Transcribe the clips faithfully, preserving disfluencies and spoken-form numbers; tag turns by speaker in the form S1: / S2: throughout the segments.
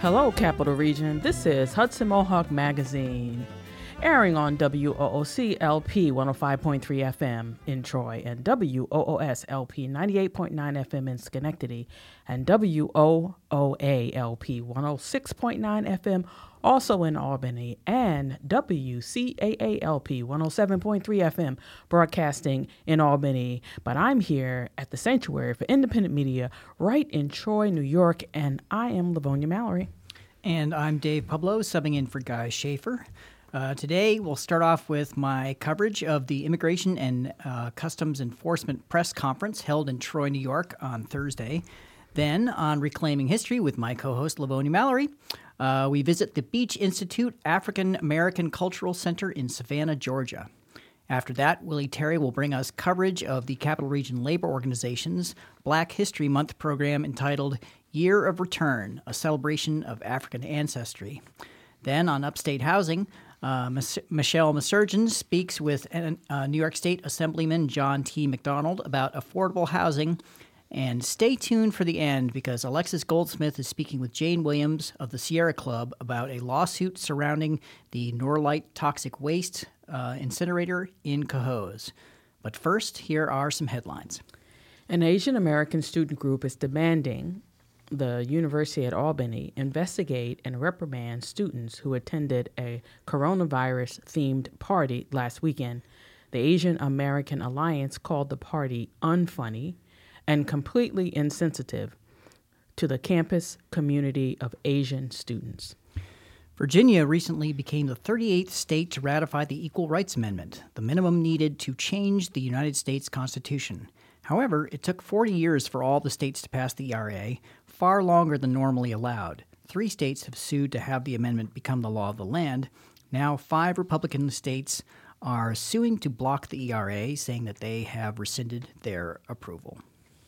S1: Hello, Capital Region. This is Hudson Mohawk Magazine, airing on W O O C L P one oh five point three F M in Troy and W O O S L P ninety-eight point nine F M in Schenectady and W O O A L P one oh six point nine F M also in Albany and W C A A L P one oh seven point three F M broadcasting in Albany. But I'm here at the Sanctuary for Independent Media right in Troy, New York, and I am Livonia Mallory.
S2: And I'm Dave Pueblo, subbing in for Guy Schaefer. Uh, today, we'll start off with my coverage of the Immigration and uh, Customs Enforcement Press Conference held in Troy, New York on Thursday. Then, on Reclaiming History with my co-host Livonia Mallory, uh, we visit the Beach Institute African American Cultural Center in Savannah, Georgia. After that, Willie Terry will bring us coverage of the Capital Region Labor Organization's Black History Month program entitled Year of Return, a celebration of African ancestry. Then, on Upstate Housing, uh, Mich- Michelle Masurgeon speaks with uh, New York State Assemblyman John T. McDonald about affordable housing. And stay tuned for the end because Alexis Goldsmith is speaking with Jane Williams of the Sierra Club about a lawsuit surrounding the Norlite toxic waste uh, incinerator in Cohoes. But first, here are some headlines.
S1: An Asian American student group is demanding the University at Albany investigate and reprimand students who attended a coronavirus-themed party last weekend. The Asian American Alliance called the party unfunny and completely insensitive to the campus community of Asian students.
S2: Virginia recently became the thirty-eighth state to ratify the Equal Rights Amendment, the minimum needed to change the United States Constitution. However, it took forty years for all the states to pass the E R A, far longer than normally allowed. Three states have sued to have the amendment become the law of the land. Now, five Republican states are suing to block the E R A, saying that they have rescinded their approval.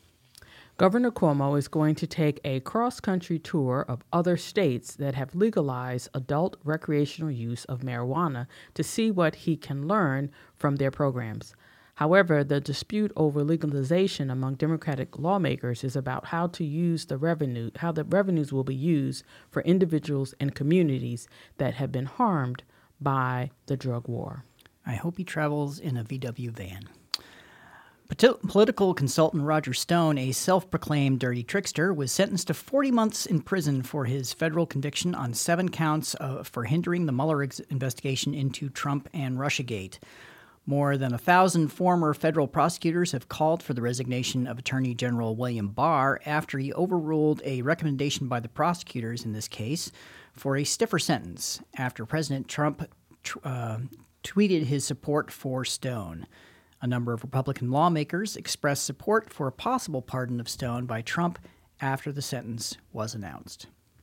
S1: Governor Cuomo is going to take a cross-country tour of other states that have legalized adult recreational use of marijuana to see what he can learn from their programs. However, the dispute over legalization among Democratic lawmakers is about how to use the revenue, how the revenues will be used for individuals and communities that have been harmed by the drug war.
S2: I hope he travels in a V W van. Political consultant Roger Stone, a self-proclaimed dirty trickster, was sentenced to forty months in prison for his federal conviction on seven counts uh, for hindering the Mueller ex- investigation into Trump and Russiagate. More than a thousand former federal prosecutors have called for the resignation of Attorney General William Barr after he overruled a recommendation by the prosecutors in this case for a stiffer sentence after President Trump uh, tweeted his support for Stone. A number of Republican lawmakers expressed support for a possible pardon of Stone by Trump after the sentence was announced.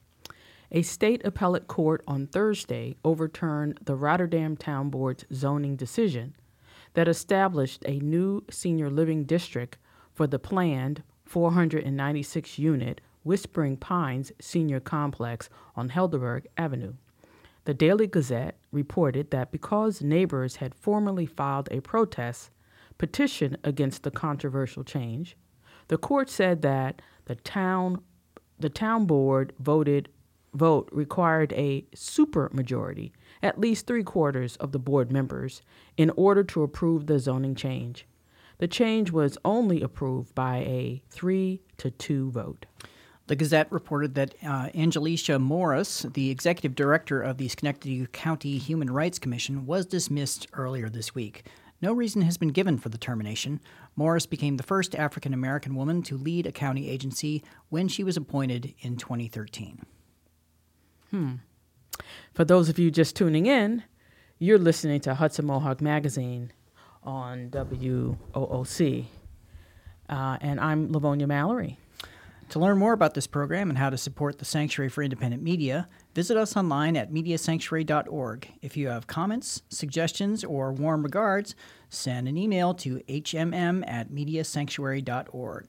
S1: A state appellate court on Thursday overturned the Rotterdam Town Board's zoning decision that established a new senior living district for the planned four hundred ninety-six unit Whispering Pines Senior Complex on Helderberg Avenue. The Daily Gazette reported that because neighbors had formally filed a protest petition against the controversial change, the court said that the town the town board voted vote required a supermajority, at least three quarters of the board members, in order to approve the zoning change. The change was only approved by a three to two vote.
S2: The Gazette reported that uh, Angelicia Morris, the executive director of the Schenectady County Human Rights Commission, was dismissed earlier this week. No reason has been given for the termination. Morris became the first African-American woman to lead a county agency when she was appointed in twenty thirteen.
S1: Hmm. For those of you just tuning in, you're listening to Hudson Mohawk Magazine on W O O C. Uh, and I'm Livonia Mallory.
S2: To learn more about this program and how to support the Sanctuary for Independent Media, visit us online at media sanctuary dot org. If you have comments, suggestions, or warm regards, send an email to h m m at media sanctuary dot org.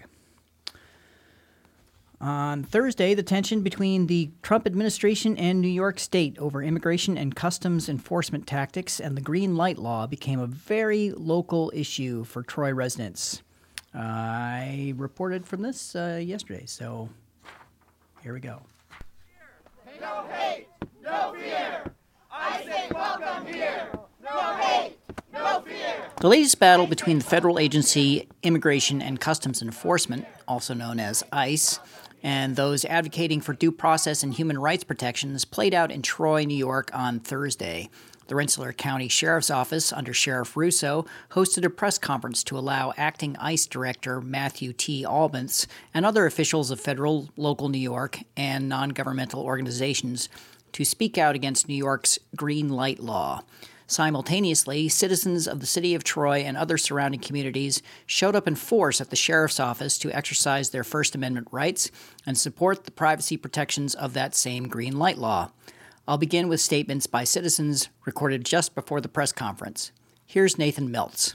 S2: On Thursday, the tension between the Trump administration and New York State over immigration and customs enforcement tactics and the green light law became a very local issue for Troy residents. Uh, I reported from this uh, yesterday, so here we go.
S3: Take No hate, no fear. I say welcome here. No hate, no fear.
S2: The latest battle between the federal agency Immigration and Customs Enforcement, also known as ICE, and those advocating for due process and human rights protections played out in Troy, New York on Thursday. The Rensselaer County Sheriff's Office, under Sheriff Russo, hosted a press conference to allow acting ICE Director Matthew T. Albence and other officials of federal, local New York, and non-governmental organizations to speak out against New York's green light law. Simultaneously, citizens of the city of Troy and other surrounding communities showed up in force at the sheriff's office to exercise their First Amendment rights and support the privacy protections of that same green light law. I'll begin with statements by citizens recorded just before the press conference. Here's Nathan Meltz.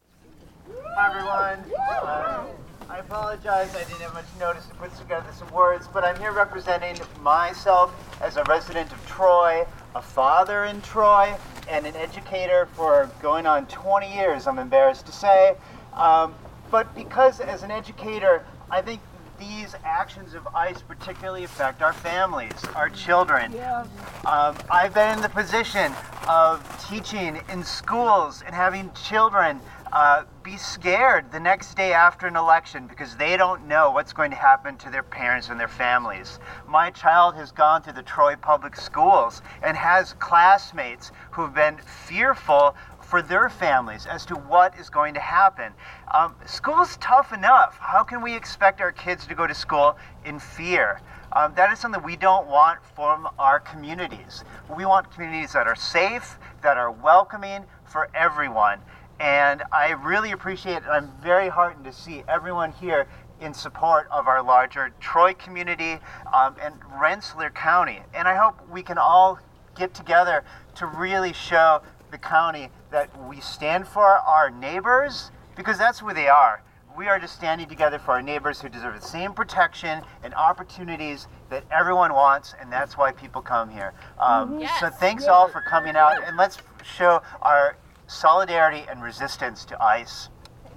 S4: Hi, everyone. Uh, I apologize. I didn't have much notice to put together some words, but I'm here representing myself as a resident of Troy, a father in Troy, and an educator for going on twenty years, I'm embarrassed to say. Um, but because as an educator, I think these actions of ICE particularly affect our families, our children. Yeah. Um, I've been in the position of teaching in schools and having children uh, be scared the next day after an election because they don't know what's going to happen to their parents and their families. My child has gone through the Troy Public Schools and has classmates who've been fearful for their families as to what is going to happen. Um, school's tough enough. How can we expect our kids to go to school in fear? Um, that is something we don't want from our communities. We want communities that are safe, that are welcoming for everyone. And I really appreciate it. I'm very heartened to see everyone here in support of our larger Troy community um, and Rensselaer County. And I hope we can all get together to really show the county that we stand for our neighbors, because that's who they are. We are just standing together for our neighbors who deserve the same protection and opportunities that everyone wants, and that's why people come here. Um, yes. So thanks yes. all for coming out, and let's show our solidarity and resistance to ICE.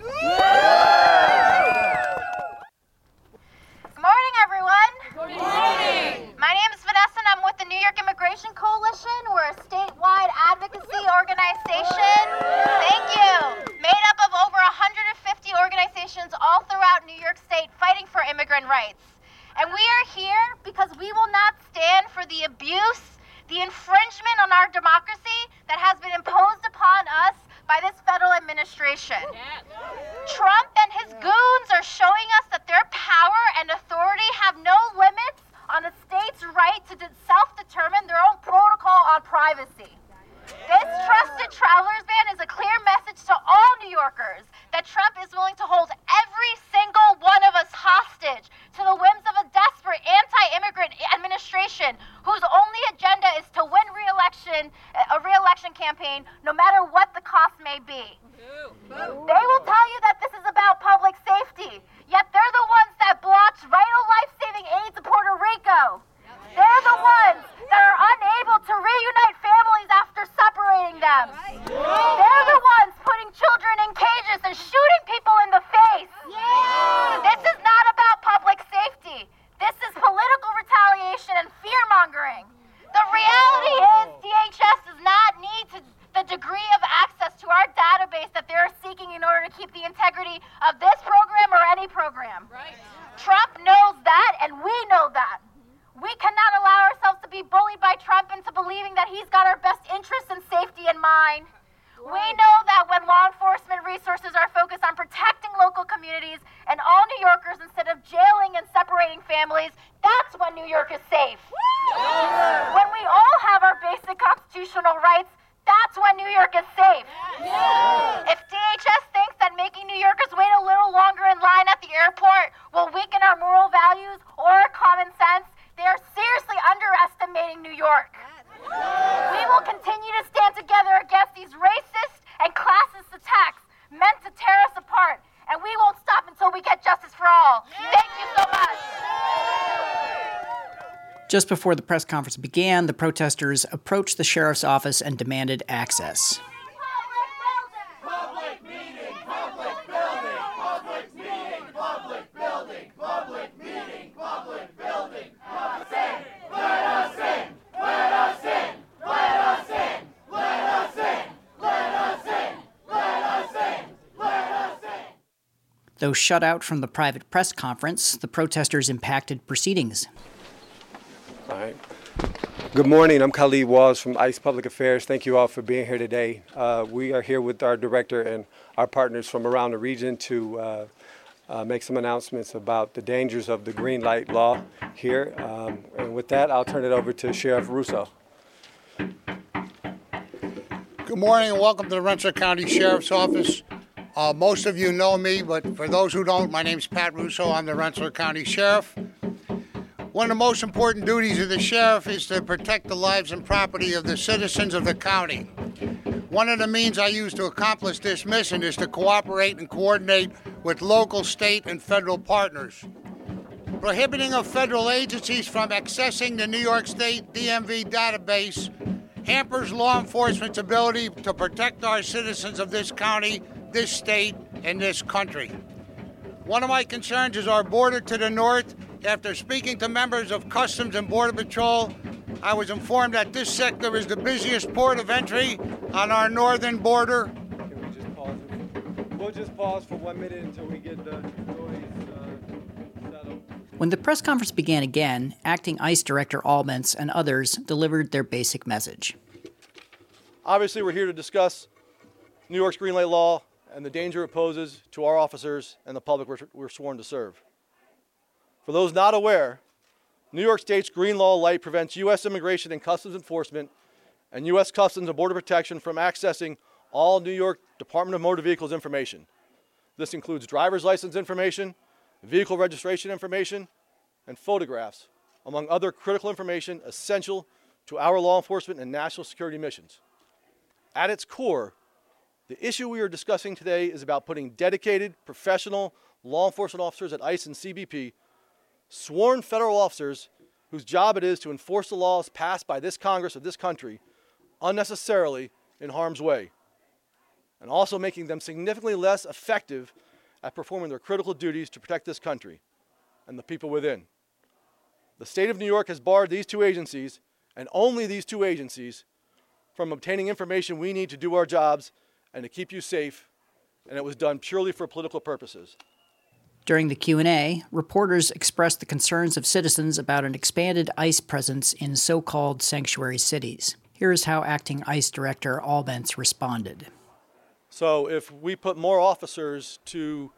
S5: Good morning, everyone.
S3: Good morning.
S5: My name is Vanessa, and I'm with the New York Immigration Coalition. We're a statewide advocacy organization. Thank you. Made up of over one hundred fifty organizations all throughout New York State fighting for immigrant rights. And we are here because we will not stand for the abuse, the infringement on our democracy that has been imposed upon us by this federal administration. Yeah. Trump and his goons are showing us that their power and authority have no limits on a state's right to self-determine their own protocol on privacy. This trusted travelers ban is a clear message to all New Yorkers that Trump is willing to hold every single one of us hostage to the whims of a desperate anti-immigrant administration whose only agenda is to win re-election, a re-election campaign, no matter what the cost may be. They will tell you that this is about public safety, yet they're the ones that blocked vital life-saving aid to Puerto Rico. They're the ones that are unable to reunite families after separating them. They're the ones putting children in cages and shooting people in the face. This is not about public safety. This is political retaliation and fear-mongering. The reality is D H S does not need to, the degree of access to our database that they're seeking in order to keep the integrity of this program or any program. Right. Trump knows that, and we know that. We cannot allow ourselves to be bullied by Trump into believing that he's got our best interests and safety in mind. We know that when law enforcement resources are focused on protecting local communities and all New Yorkers instead of jailing and separating families, that's when New York is safe. Yeah. When we all have our basic constitutional rights, that's when New York is safe. Yeah. If D H S thinks that making New Yorkers wait a little longer in line at the airport will weaken our moral values or our common sense, they are seriously underestimating New York. We will continue to stand together against these racist and classist attacks meant to tear us apart, and we won't stop until we get justice for all. Thank you so much.
S2: Just before the press conference began, the protesters approached the sheriff's office and demanded access.
S3: Public meeting, public building, public meeting, public building, public meeting, public building. Let us in, let us in,
S2: Though shut out from the private press conference, the protesters impacted proceedings.
S6: All right. Good morning. I'm Khalid Walls from ICE Public Affairs. Thank you all for being here today. Uh, we are here with our director and our partners from around the region to uh, uh, make some announcements about the dangers of the green light law here. Um, and with that, I'll turn it over to Sheriff Russo.
S7: Good morning and welcome to the Rensselaer County Sheriff's Office. Uh, most of you know me, but for those who don't, my name's Pat Russo. I'm the Rensselaer County Sheriff. One of the most important duties of the sheriff is to protect the lives and property of the citizens of the county. One of the means I use to accomplish this mission is to cooperate and coordinate with local, state, and federal partners. Prohibiting of federal agencies from accessing the New York State D M V database hampers law enforcement's ability to protect our citizens of this county, this state, and this country. One of my concerns is our border to the north. After speaking to members of Customs and Border Patrol, I was informed that this sector is the busiest port of entry on our northern border.
S6: Can we just pause? We'll just pause for one minute until we get the noise uh, settled.
S2: When the press conference began again, Acting ICE Director Albence and others delivered their basic message.
S8: Obviously, we're here to discuss New York's green light law and the danger it poses to our officers and the public we're, we're sworn to serve. For those not aware, New York State's green law light prevents U S Immigration and Customs Enforcement and U S Customs and Border Protection from accessing all New York Department of Motor Vehicles information. This includes driver's license information, vehicle registration information, and photographs, among other critical information essential to our law enforcement and national security missions. At its core, the issue we are discussing today is about putting dedicated, professional law enforcement officers at ICE and C B P, sworn federal officers whose job it is to enforce the laws passed by this Congress of this country, unnecessarily in harm's way, and also making them significantly less effective at performing their critical duties to protect this country and the people within. The state of New York has barred these two agencies, and only these two agencies, from obtaining information we need to do our jobs and to keep you safe, and it was done purely for political purposes.
S2: During the Q and A, reporters expressed the concerns of citizens about an expanded ICE presence in so-called sanctuary cities. Here's how Acting ICE Director Albence responded.
S8: So if we put more officers to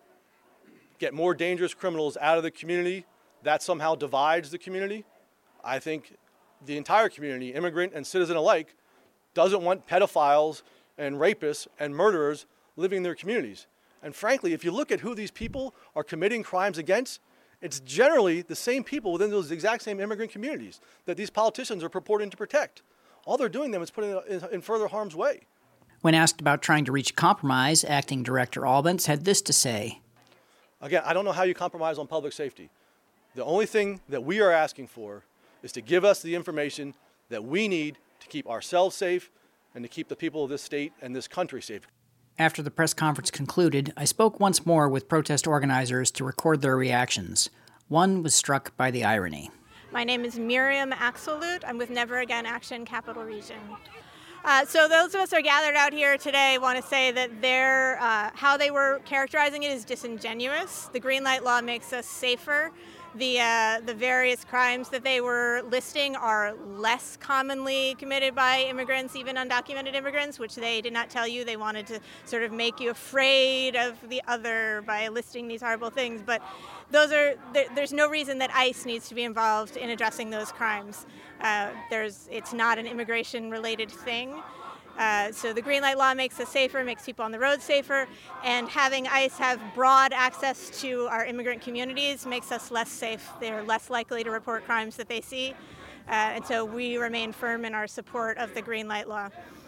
S8: get more dangerous criminals out of the community, that somehow divides the community. I think the entire community, immigrant and citizen alike, doesn't want pedophiles and rapists and murderers living in their communities. And frankly, if you look at who these people are committing crimes against, it's generally the same people within those exact same immigrant communities that these politicians are purporting to protect. All they're doing them is putting it in further harm's way.
S2: When asked about trying to reach a compromise, Acting Director Albence had this to say.
S8: Again, I don't know how you compromise on public safety. The only thing that we are asking for is to give us the information that we need to keep ourselves safe and to keep the people of this state and this country safe.
S2: After the press conference concluded, I spoke once more with protest organizers to record their reactions. One was struck by the irony.
S9: My name is Miriam Axelute. I'm with Never Again Action Capital Region. Uh, so those of us who are gathered out here today want to say that their, uh, how they were characterizing it is disingenuous. The green light law makes us safer. The, uh, the various crimes that they were listing are less commonly committed by immigrants, even undocumented immigrants, which they did not tell you. They wanted to sort of make you afraid of the other by listing these horrible things. But those are there, there's no reason that ICE needs to be involved in addressing those crimes. Uh, there's, it's not an immigration-related thing. Uh, so the green light law makes us safer, makes people on the road safer, and having ICE have broad access to our immigrant communities makes us less safe. They're less likely to report crimes that they see, uh, and so we remain firm in our support of the green light law.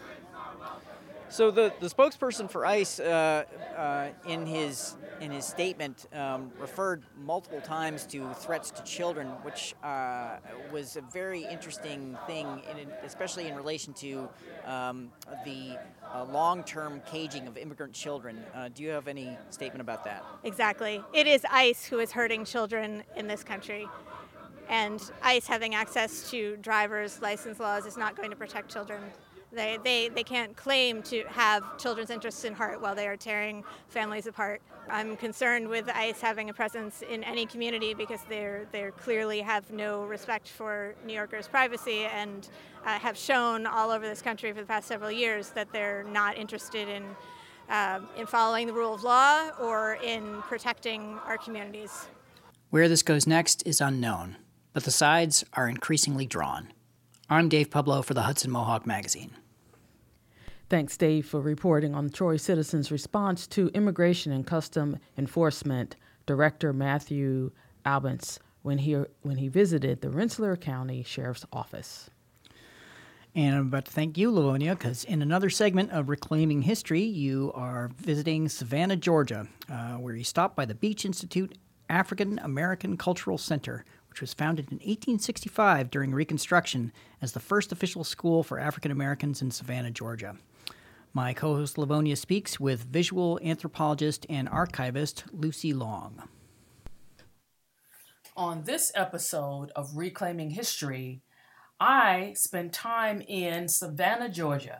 S10: So the, the spokesperson for ICE, uh, uh, in his in his statement, um, referred multiple times to threats to children, which uh, was a very interesting thing, in, especially in relation to um, the uh, long-term caging of immigrant children. Uh, do you have any statement about that?
S9: Exactly. It is ICE who is hurting children in this country. And ICE having access to driver's license laws is not going to protect children. They, they, they can't claim to have children's interests in heart while they are tearing families apart. I'm concerned with ICE having a presence in any community because they're they clearly have no respect for New Yorkers' privacy and uh, have shown all over this country for the past several years that they're not interested in um, in following the rule of law or in protecting our communities.
S2: Where this goes next is unknown, but the sides are increasingly drawn. I'm Dave Pueblo for the Hudson Mohawk Magazine.
S1: Thanks, Dave, for reporting on Troy citizens' response to Immigration and Custom Enforcement Director Matthew Albence when he when he visited the Rensselaer County Sheriff's Office.
S2: And I'm about to thank you, Livonia, because in another segment of Reclaiming History, you are visiting Savannah, Georgia, uh, where you stopped by the Beach Institute African American Cultural Center, which was founded in eighteen sixty-five during Reconstruction as the first official school for African Americans in Savannah, Georgia. My co-host Livonia speaks with visual anthropologist and archivist Lucy Long.
S1: On this episode of Reclaiming History, I spent time in Savannah, Georgia.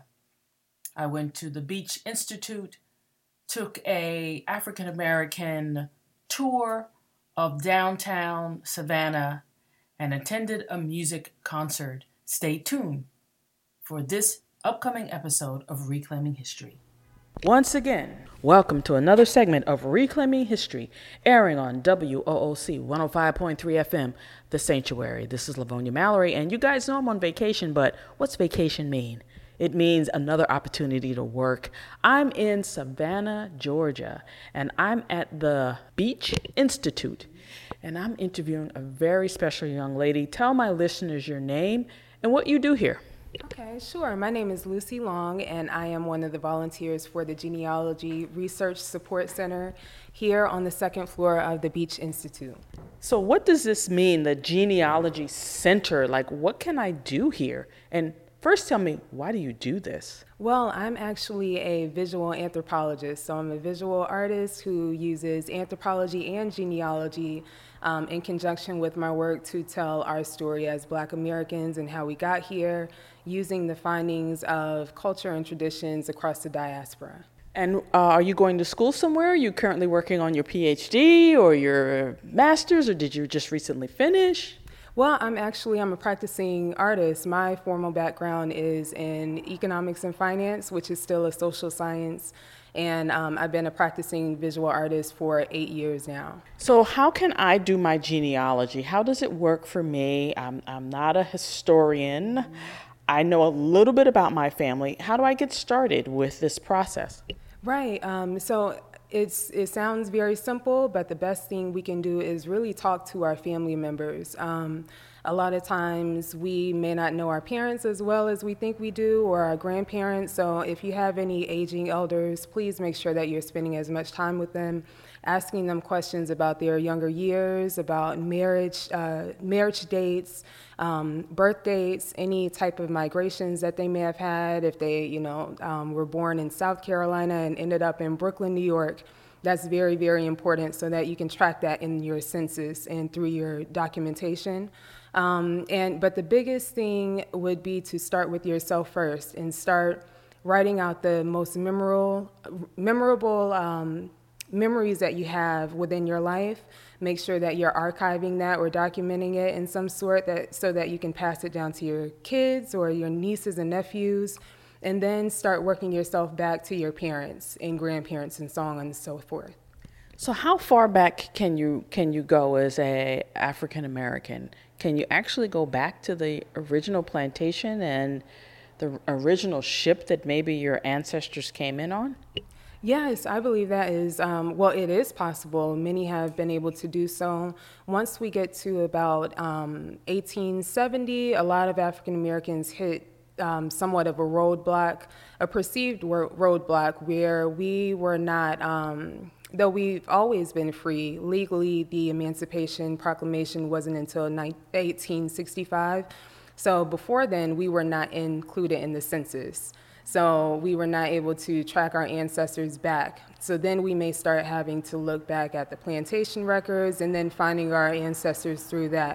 S1: I went to the Beach Institute, took a African American tour of downtown Savannah, and attended a music concert. Stay tuned for this upcoming episode of Reclaiming History. Once again, welcome to another segment of Reclaiming History, airing on W O O C one oh five point three F M, The Sanctuary. This is Livonia Mallory, and you guys know I'm on vacation, but what's vacation mean? It means another opportunity to work. I'm in Savannah, Georgia, and I'm at the Beach Institute, and I'm interviewing a very special young lady. Tell my listeners your name and what you do here.
S11: Okay, sure. My name is Lucy Long, and I am one of the volunteers for the Genealogy Research Support Center here on the second floor of the Beach Institute.
S1: So what does this mean, the Genealogy Center? Like, what can I do here? And first tell me, why do you do this?
S11: Well, I'm actually a visual anthropologist, so I'm a visual artist who uses anthropology and genealogy um, in conjunction with my work to tell our story as Black Americans and how we got here, using the findings of culture and traditions across the diaspora.
S1: And uh, are you going to school somewhere? Are you currently working on your P H D or your master's, or did you just recently finish?
S11: Well, I'm actually, I'm a practicing artist. My formal background is in economics and finance, which is still a social science. And um, I've been a practicing visual artist for eight years now.
S1: So how can I do my genealogy? How does it work for me? I'm, I'm not a historian. Mm-hmm. I know a little bit about my family. How do I get started with this process?
S11: Right. Um, so it's it sounds very simple, but the best thing we can do is really talk to our family members. Um, a lot of times we may not know our parents as well as we think we do, or our grandparents. So if you have any aging elders, please make sure that you're spending as much time with them, asking them questions about their younger years, about marriage, uh, marriage dates, um, birth dates, any type of migrations that they may have had. If they, you know, um, were born in South Carolina and ended up in Brooklyn, New York, that's very, very important so that you can track that in your census and through your documentation. Um, and but the biggest thing would be to start with yourself first and start writing out the most memorable, memorable um, memories that you have within your life. Make sure that you're archiving that or documenting it in some sort that so that you can pass it down to your kids or your nieces and nephews, and then start working yourself back to your parents and grandparents and so on and so forth.
S1: So how far back can you can you go as a African American? Can you actually go back to the original plantation and the original ship that maybe your ancestors came in on?
S11: Yes, I believe that is, um, well, it is possible. Many have been able to do so. Once we get to about um, eighteen seventy, a lot of African Americans hit um, somewhat of a roadblock, a perceived roadblock where we were not, um, though we've always been free, legally the Emancipation Proclamation wasn't until eighteen sixty-five. So before then, we were not included in the census. So we were not able to track our ancestors back. So then we may start having to look back at the plantation records and then finding our ancestors through that.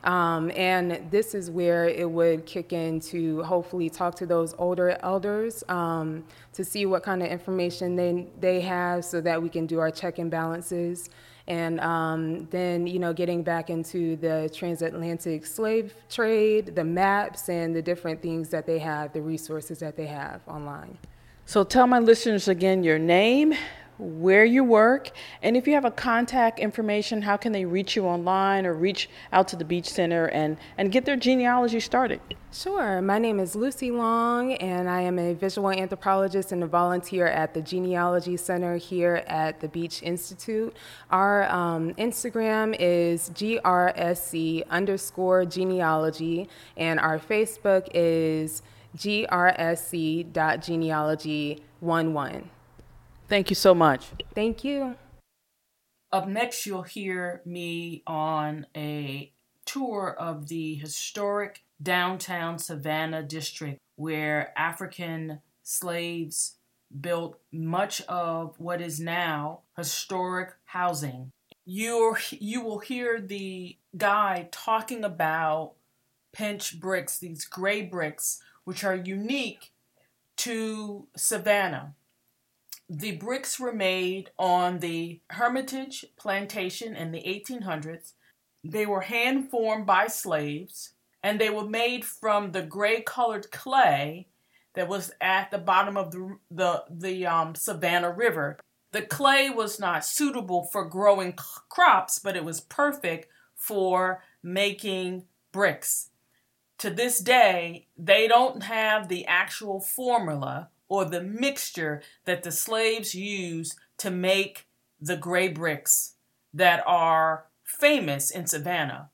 S11: Um, and this is where it would kick in to hopefully talk to those older elders um, to see what kind of information they, they have so that we can do our check and balances. And um, then, you know, getting back into the transatlantic slave trade, the maps, and the different things that they have, the resources that they have online.
S1: So tell my listeners again your name, where you work, and if you have a contact information, how can they reach you online or reach out to the Beach Center and, and get their genealogy started?
S11: Sure. My name is Lucy Long, and I am a visual anthropologist and a volunteer at the Genealogy Center here at the Beach Institute. Our um, Instagram is G R S C underscore genealogy, and our Facebook is G R S C dot genealogy one one.
S1: Thank you so much.
S11: Thank you.
S1: Up next, you'll hear me on a tour of the historic downtown Savannah district where African slaves built much of what is now historic housing. You're, you will hear the guy talking about pinch bricks, these gray bricks, which are unique to Savannah. The bricks were made on the Hermitage Plantation in the eighteen hundreds. They were hand-formed by slaves, and they were made from the gray-colored clay that was at the bottom of the the, the um, Savannah River. The clay was not suitable for growing c- crops, but it was perfect for making bricks. To this day, they don't have the actual formula or the mixture that the slaves used to make the gray bricks that are famous in Savannah.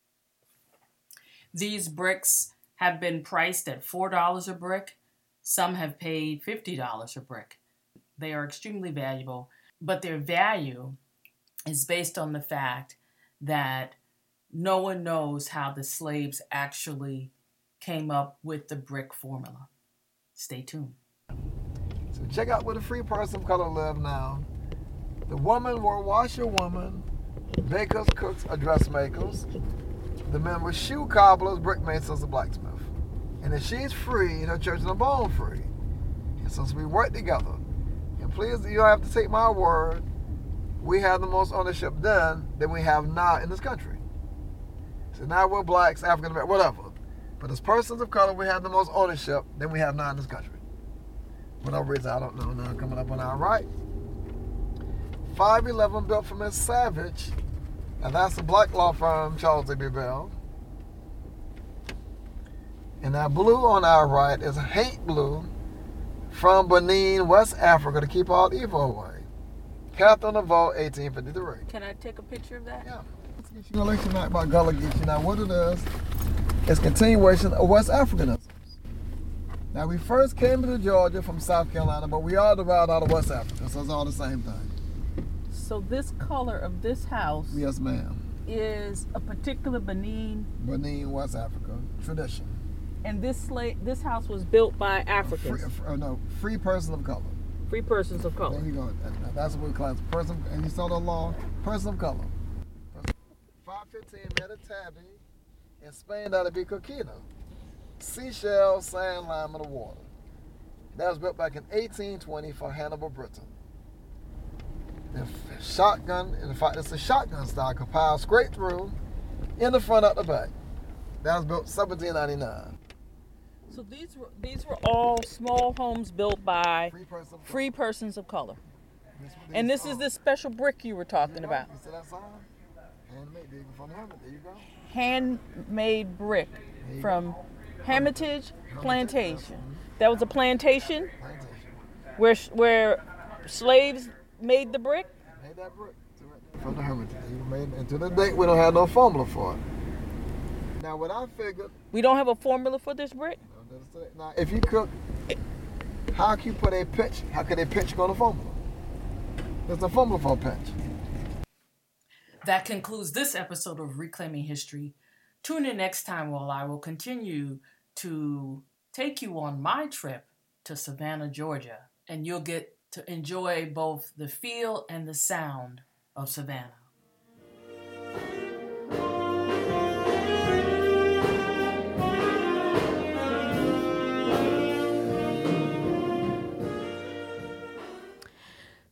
S1: These bricks have been priced at four dollars a brick. Some have paid fifty dollars a brick. They are extremely valuable, but their value is based on the fact that no one knows how the slaves actually came up with the brick formula. Stay tuned.
S12: So check out where the free person of color live now. The women were washerwomen, bakers, cooks, or dressmakers. The men were shoe cobblers, brickmakers, or blacksmith. And if she's free, her church is born free. And since we work together, and please, you don't have to take my word, we have the most ownership then than we have now in this country. So now we're blacks, African American, whatever. But as persons of color, we have the most ownership than we have now in this country. For no reason, I don't know. Now coming up on our right. five eleven built for Miss Savage. And that's the black law firm, Charles A B Bell. And that blue on our right is hate blue from Benin, West Africa, to keep all evil away. Catherine DeVoe, eighteen fifty-three.
S1: Can I take a picture of that?
S12: Yeah. It's a election night by Gullah Geechee. Now what it is, it's continuation of West Africanism. Now we first came to Georgia from South Carolina, but we are derived out of West Africa, so it's all the same thing.
S1: So this color of this house,
S12: yes, ma'am,
S1: is a particular Benin,
S12: Benin, West Africa tradition.
S1: And this sla- this house was built by Africans.
S12: Free, uh, no, free person of color.
S1: Free persons of color.
S12: There you go. That, that's what we class person. And you saw the law, person of color. five fifteen Meditabi. In Spain, that'd be coquina. Seashell, sand, lime, and the water. That was built back in eighteen twenty for Hannibal Britain. The shotgun, in fact, it's a shotgun style, compiled straight through, in the front, out the back. That was built seventeen ninety-nine.
S1: So these were these were all small homes built by
S12: free, person
S1: free persons of color. This and this are. is this special brick you were talking
S12: you know,
S1: about.
S12: You see that sign? Handmade, from the Hermitage. There you go.
S1: Handmade brick from
S12: go.
S1: Hermitage Plantation. Mm-hmm. That was a plantation,
S12: plantation
S1: where where slaves made the brick.
S12: Made that brick from the Hermitage. Made, and to this day, we don't have no formula for it. Now, what I figured...
S1: We don't have a formula for this brick?
S12: Now, if you cook, how can you put a pitch? How could a pitch go on a formula? There's a formula for a pitch.
S1: That concludes this episode of Reclaiming History. Tune in next time while I will continue to take you on my trip to Savannah, Georgia, and you'll get to enjoy both the feel and the sound of Savannah.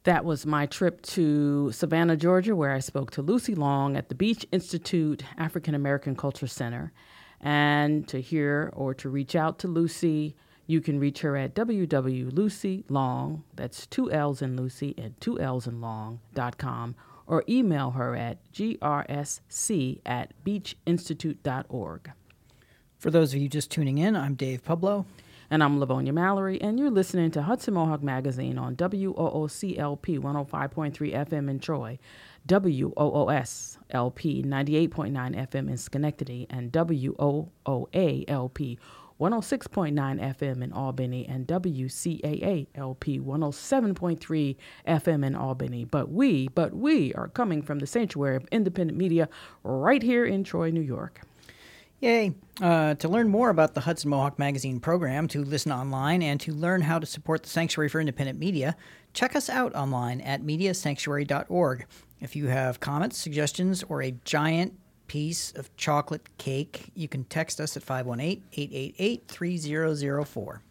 S1: That was my trip to Savannah, Georgia, where I spoke to Lucy Long at the Beach Institute African American Culture Center. And to hear or to reach out to Lucy, you can reach her at w w w dot lucy long, that's two L's in Lucy and two L's in long, dot com, or email her at g r s c at beach institute dot org.
S2: For those of you just tuning in, I'm Dave Pablo.
S1: And I'm Livonia Mallory, and you're listening to Hudson Mohawk Magazine on W O O C L P one oh five point three F M in Troy, W O O S L P ninety-eight point nine F M in Schenectady, and W O O A L P one oh six point nine F M in Albany, and W C A A L P one oh seven point three F M in Albany. But we, but we are coming from the sanctuary of independent media right here in Troy, New York.
S2: Yay. Uh, to learn more about the Hudson Mohawk Magazine program, to listen online, and to learn how to support the Sanctuary for Independent Media, check us out online at media sanctuary dot org. If you have comments, suggestions, or a giant piece of chocolate cake, you can text us at five one eight, eight eight eight, three zero zero four.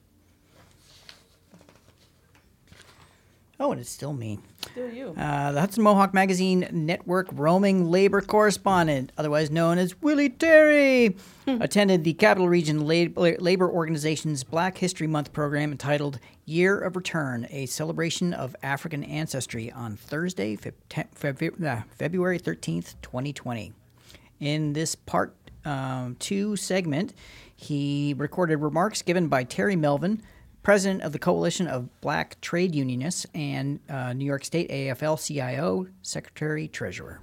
S2: Oh, and it's still me.
S1: Still you.
S2: Uh, the Hudson Mohawk Magazine Network roaming labor correspondent, otherwise known as Willie Terry, attended the Capital Region Lab- Labor Organization's Black History Month program entitled Year of Return, a celebration of African ancestry on Thursday, Feb- Feb- uh, February thirteenth, twenty twenty. In this part um, two segment, he recorded remarks given by Terry Melvin, president of the Coalition of Black Trade Unionists and uh, New York State A F L C I O Secretary-Treasurer.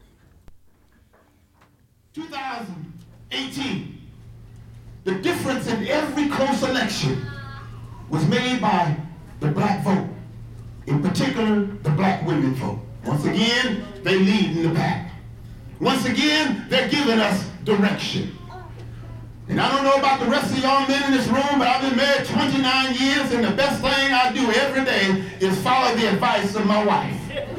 S13: two thousand eighteen, the difference in every close election was made by the black vote, in particular the black women vote. Once again, they lead in the pack. Once again, they're giving us direction. And I don't know about the rest of y'all men in this room, but I've been married twenty-nine years, and the best thing I do every day is follow the advice of my wife.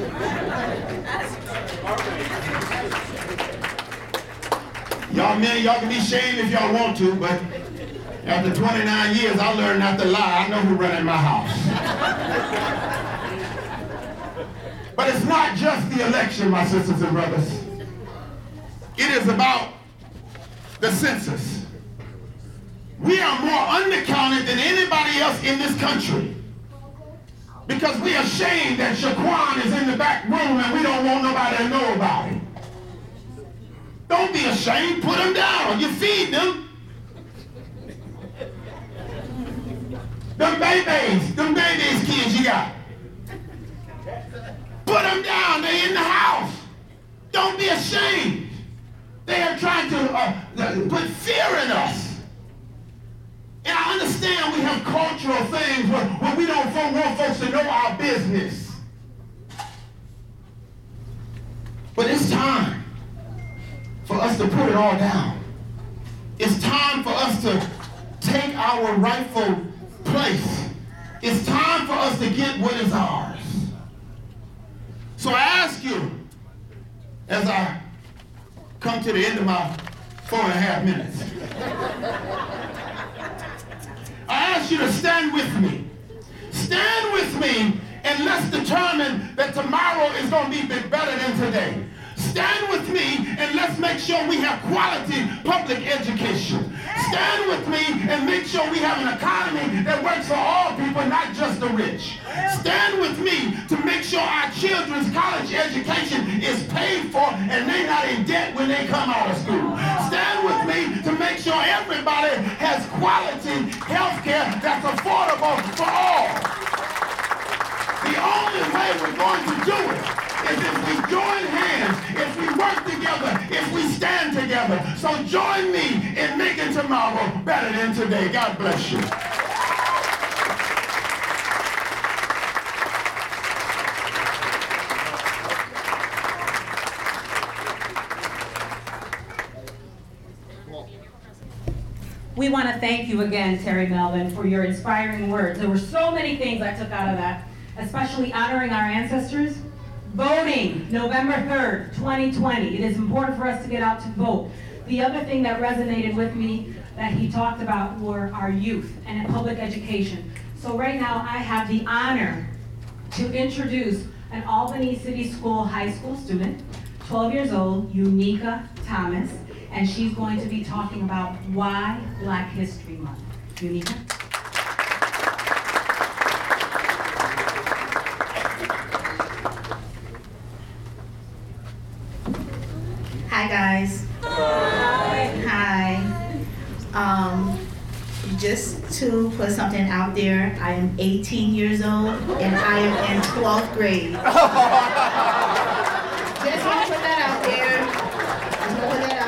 S13: Y'all men, y'all can be ashamed if y'all want to, but after twenty-nine years, I learned not to lie. I know who's running my house. But it's not just the election, my sisters and brothers. It is about the census. We are more undercounted than anybody else in this country because we are ashamed that Shaquan is in the back room and we don't want nobody to know about it. Don't be ashamed. Put him down. You feed them. Them babies, them babies kids you got. Put them down. They're in the house. Don't be ashamed. They are trying to uh, put fear in us. And I understand we have cultural things where, where we don't want folks to know our business. But it's time for us to put it all down. It's time for us to take our rightful place. It's time for us to get what is ours. So I ask you, as I come to the end of my four and a half minutes, I ask you to stand with me. Stand with me, and let's determine that tomorrow is going to be better than today. Stand with me, and let's make sure we have quality public education. Stand with me and make sure we have an economy that works for all people, not just the rich. Stand with me to make sure our children's college education is paid for and they're not in debt when they come out of school. Stand with me to make sure everybody has quality health care that's affordable for all. The only way we're going to do it is if we join hands, if we work together, if we stand together. So join me in making tomorrow better than today. God bless you.
S14: We want to thank you again, Terry Melvin, for your inspiring words. There were so many things I took out of that, especially honoring our ancestors. Voting, November third, twenty twenty. It is important for us to get out to vote. The other thing that resonated with me that he talked about were our youth and public education. So right now I have the honor to introduce an Albany City School high school student, twelve years old, Unica Thomas, and she's going to be talking about why Black History Month. Unica?
S15: Hi guys. Hi. Hi. Um, just to put something out there, I am eighteen years old and I am in twelfth grade. Just want to put that out there. Just want to put that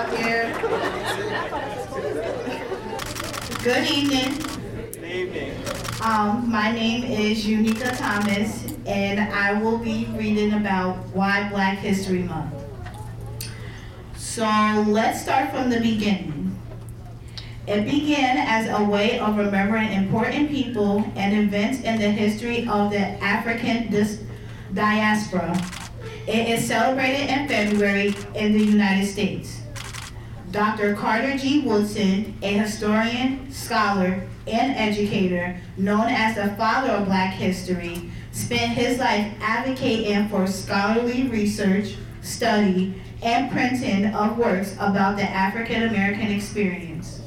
S15: out there. Good evening.
S4: Good evening.
S15: Um, my name is Unica Thomas and I will be reading about why Black History Month. So let's start from the beginning. It began as a way of remembering important people and events in the history of the African dis- diaspora. It is celebrated in February in the United States. Doctor Carter G. Woodson, a historian, scholar, and educator known as the father of Black history, spent his life advocating for scholarly research, study, and printing of works about the African American experience.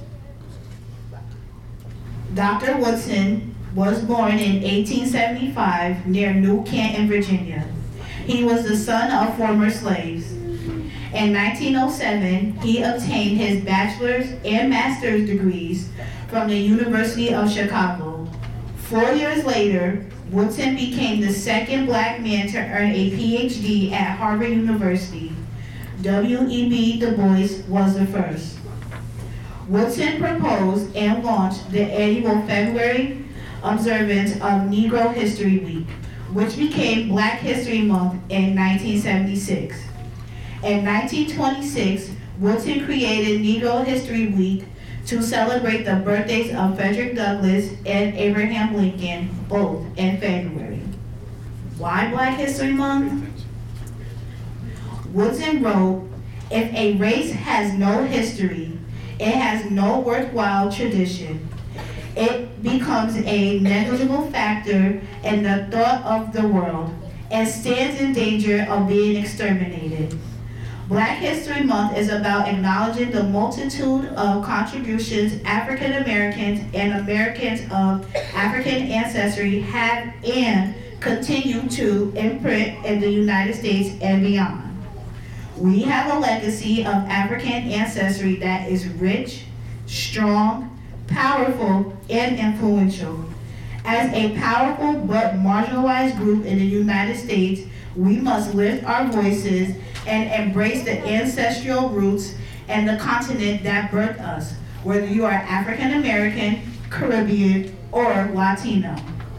S15: Doctor Woodson was born in eighteen seventy-five near New Canton, Virginia. He was the son of former slaves. In nineteen oh seven, he obtained his bachelor's and master's degrees from the University of Chicago. Four years later, Woodson became the second Black man to earn a P H D at Harvard University. W E B Du Bois was the first. Woodson proposed and launched the annual February observance of Negro History Week, which became Black History Month in nineteen seventy-six. In nineteen twenty-six, Woodson created Negro History Week to celebrate the birthdays of Frederick Douglass and Abraham Lincoln, both in February. Why Black History Month? Woodson wrote, "If a race has no history, it has no worthwhile tradition. It becomes a negligible factor in the thought of the world and stands in danger of being exterminated." Black History Month is about acknowledging the multitude of contributions African Americans and Americans of African ancestry have and continue to imprint in the United States and beyond. We have a legacy of African ancestry that is rich, strong, powerful, and influential. As a powerful but marginalized group in the United States, we must lift our voices and embrace the ancestral roots and the continent that birthed us, whether you are African American, Caribbean, or Latino.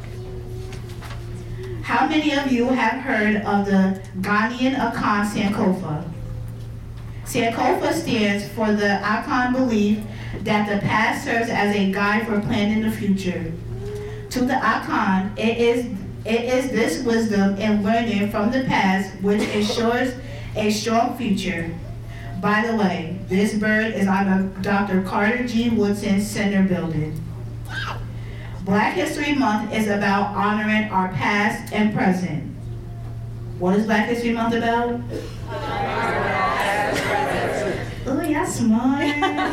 S15: How many of you have heard of the Ghanaian Akan Sankofa? Sankofa stands for the Akan belief that the past serves as a guide for planning the future. To the Akan, it is, it is this wisdom and learning from the past which ensures a strong future. By the way, this bird is on the Doctor Carter G. Woodson Center building. Black History Month is about honoring our past and present. What is Black History Month about? Oh, y'all smart.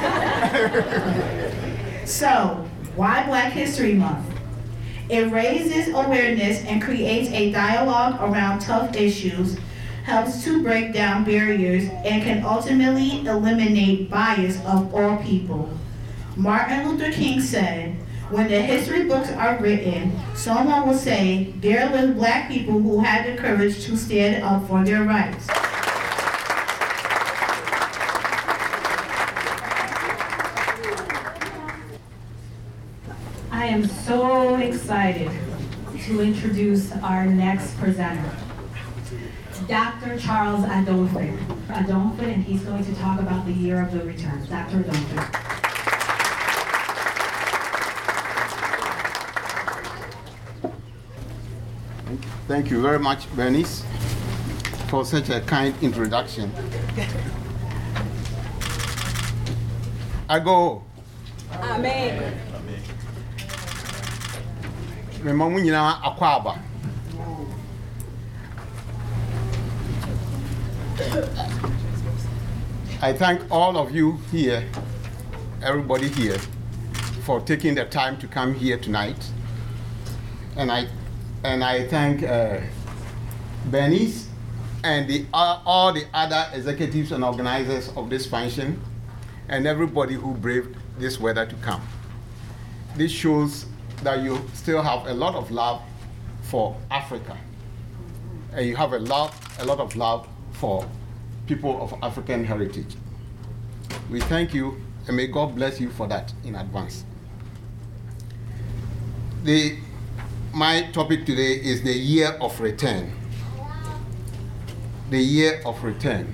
S15: So, why Black History Month? It raises awareness and creates a dialogue around tough issues, helps to break down barriers, and can ultimately eliminate bias of all people. Martin Luther King said, "When the history books are written, someone will say, there lived Black people who had the courage to stand up for their rights."
S14: I am so excited to introduce our next presenter, Doctor Charles Adonfe, Adonfe, and he's going to talk about the year of the return. Doctor Adonfe.
S16: Thank you very much, Bernice, for such a kind introduction. I go. Amen. Remember, you know, Aquaba. I thank all of you here, everybody here, for taking the time to come here tonight. And I, and I thank uh, Bernice and the, uh, all the other executives and organizers of this function, and everybody who braved this weather to come. This shows that you still have a lot of love for Africa, and you have a lot, a lot of love for people of African heritage. We thank you, and may God bless you for that in advance. The, my topic today is the year of return. The year of return.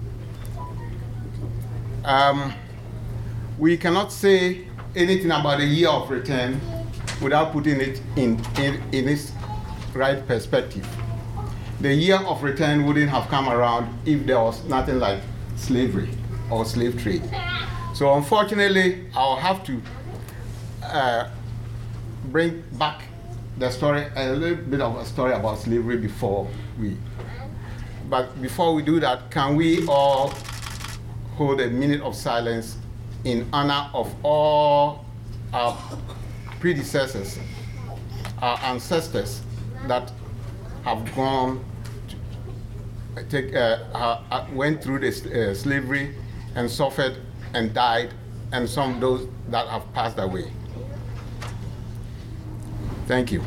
S16: Um, we cannot say anything about the year of return without putting it in, in, in its right perspective. The year of return wouldn't have come around if there was nothing like slavery or slave trade. So unfortunately, I'll have to uh, bring back the story, a little bit of a story about slavery before we, but before we do that, can we all hold a minute of silence in honor of all our predecessors, our ancestors that have gone, to take, uh, uh, went through this uh, slavery and suffered and died, and some of those that have passed away. Thank you.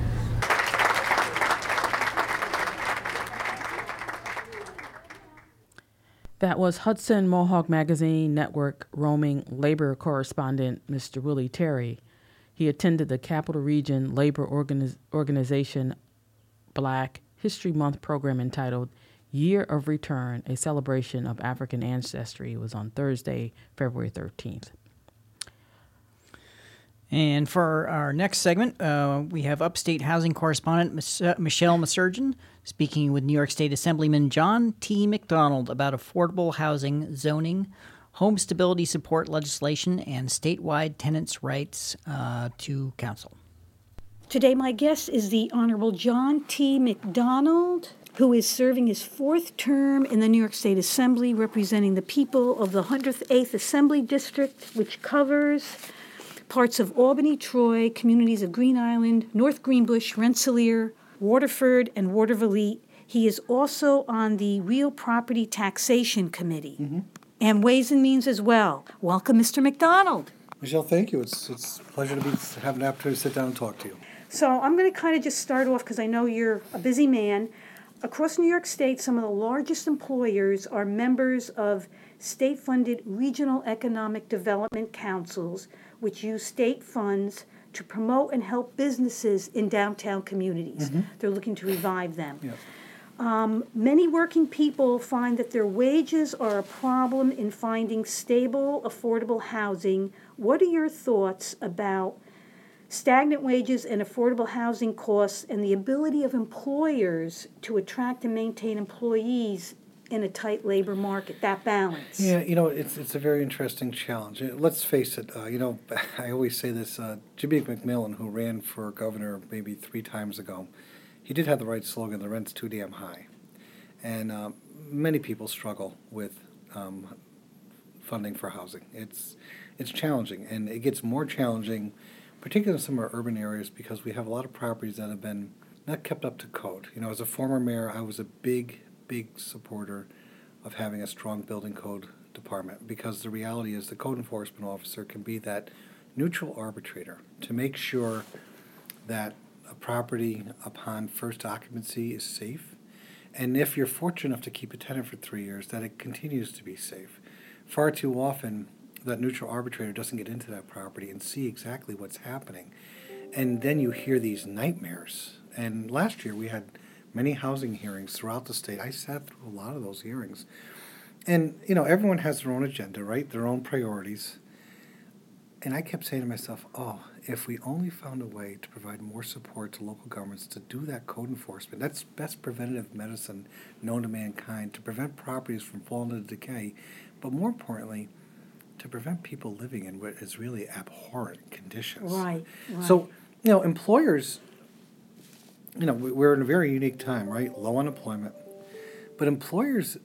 S1: That was Hudson Mohawk Magazine Network roaming labor correspondent, Mister Willie Terry. He attended the Capital Region Labor Organiz- Organization Black History Month program entitled Year of Return, a celebration of African ancestry. It was on Thursday, February thirteenth.
S2: And for our next segment, uh, we have Upstate Housing correspondent Mich- Michelle Masurgeon speaking with New York State Assemblyman John T. McDonald about affordable housing, zoning, home stability support legislation, and statewide tenants' rights uh, to council.
S17: Today, my guest is the Honorable John T. McDonald, who is serving his fourth term in the New York State Assembly, representing the people of the one hundred eighth Assembly District, which covers parts of Albany, Troy, communities of Green Island, North Greenbush, Rensselaer, Waterford, and Waterville. He is also on the Real Property Taxation Committee mm-hmm. and Ways and Means as well. Welcome, Mister McDonald.
S18: Michelle, thank you. It's it's a pleasure to be have an opportunity to sit down and talk to you.
S17: So I'm going to kind of just start off because I know you're a busy man. Across New York State, some of the largest employers are members of state-funded regional economic development councils, which use state funds to promote and help businesses in downtown communities. Mm-hmm. They're looking to revive them.
S18: Yes.
S17: Um, many working people find that their wages are a problem in finding stable, affordable housing. What are your thoughts about stagnant wages and affordable housing costs and the ability of employers to attract and maintain employees in a tight labor market, that balance?
S18: Yeah, you know, it's it's a very interesting challenge. Let's face it, uh, you know, I always say this, uh, Jimmy McMillan, who ran for governor maybe three times ago, he did have the right slogan, the rent's too damn high. And uh, many people struggle with um, funding for housing. It's it's challenging, and it gets more challenging, particularly in some of our urban areas, because we have a lot of properties that have been not kept up to code. You know, as a former mayor, I was a big big supporter of having a strong building code department, because the reality is the code enforcement officer can be that neutral arbitrator to make sure that a property upon first occupancy is safe, and if you're fortunate enough to keep a tenant for three years, that it continues to be safe. Far too often, that neutral arbitrator doesn't get into that property and see exactly what's happening, and then you hear these nightmares. And last year we had many housing hearings throughout the state. I sat through a lot of those hearings. And, you know, everyone has their own agenda, right? Their own priorities. And I kept saying to myself, oh, if we only found a way to provide more support to local governments to do that code enforcement, that's best preventative medicine known to mankind, to prevent properties from falling into decay, but more importantly, to prevent people living in what is really abhorrent conditions.
S17: Right, right.
S18: So, you know, employers, you know, we're in a very unique time, right? Low unemployment. But employers